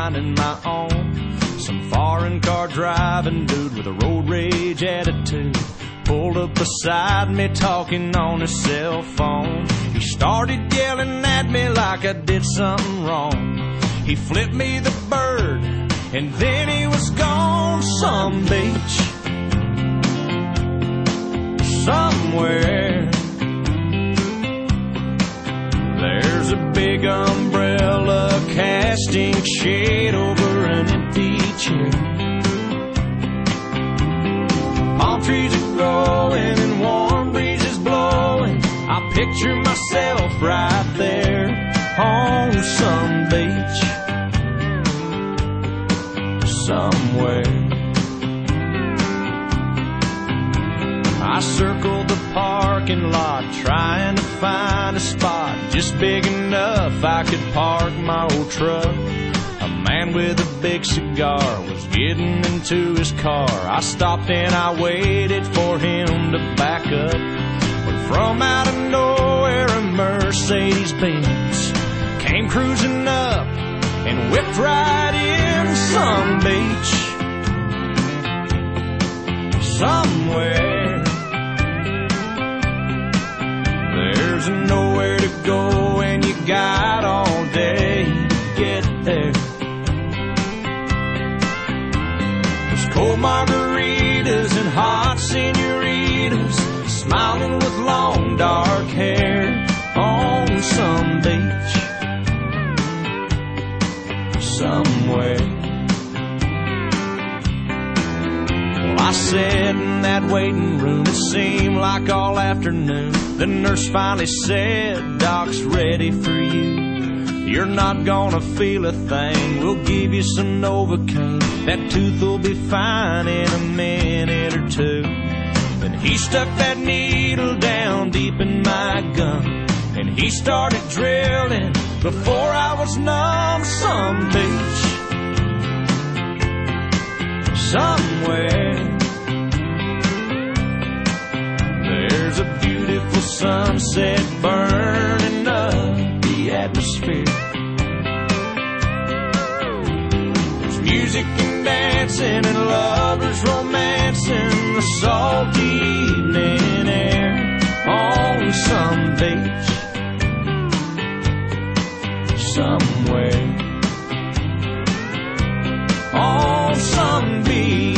minding my own. Some foreign car driving dude with a road rage attitude pulled up beside me talking on his cell phone. He started yelling at me like I did something wrong. He flipped me the bird and then he was gone. Some beach somewhere, there's a big umbrella casting shade over an empty chair. Palm trees are growing and warm breezes blowing. I picture myself right there on some beach somewhere. I circled the parking lot trying to find a spot just big enough I could park my old truck. A man with a big cigar was getting into his car. I stopped and I waited for him to back up. But from out of nowhere a Mercedes-Benz came cruising up and whipped right in. Some beach somewhere, there's nowhere to go and you got all day to get there. There's cold margaritas and hot senoritas smiling with long dark hair on some beach somewhere. Well, I sat in that waiting room, it seemed like all afternoon. The nurse finally said, "Doc's ready for you. You're not gonna feel a thing. We'll give you some Novocaine. That tooth will be fine in a minute or two." Then he stuck that needle down deep in my gum and he started drilling before I was numb. Some beach somewhere, there's a beautiful sunset burning up the atmosphere. There's music and dancing and lovers romancing the salty evening air on some beach somewhere, on some beach.